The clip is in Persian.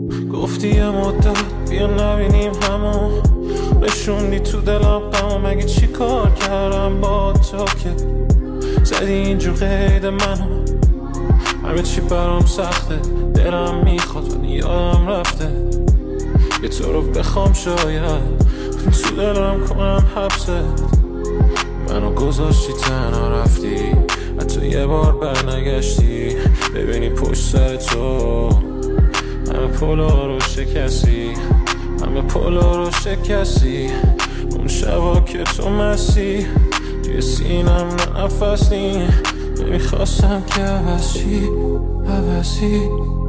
گفتی یه مدت بیا نبینیم همون، نشوندی تو دلم غمو. مگه چی کار کردم با تو که زدی اینجور قید منو؟ همه چی برام سخته، دلم میخواد ولی یادم رفته. یه تو رو بخوام شاید تو دلم کنم حبست. منو گذاشتی تنها رفتی، حتی یه بار برنگشتی. ببینی پشت سر تو همه پولا رو شکستی، همه پولا رو شکستی. اون شبا که تو مستی توی سینم نفس نی، نمیخواستم که عوضی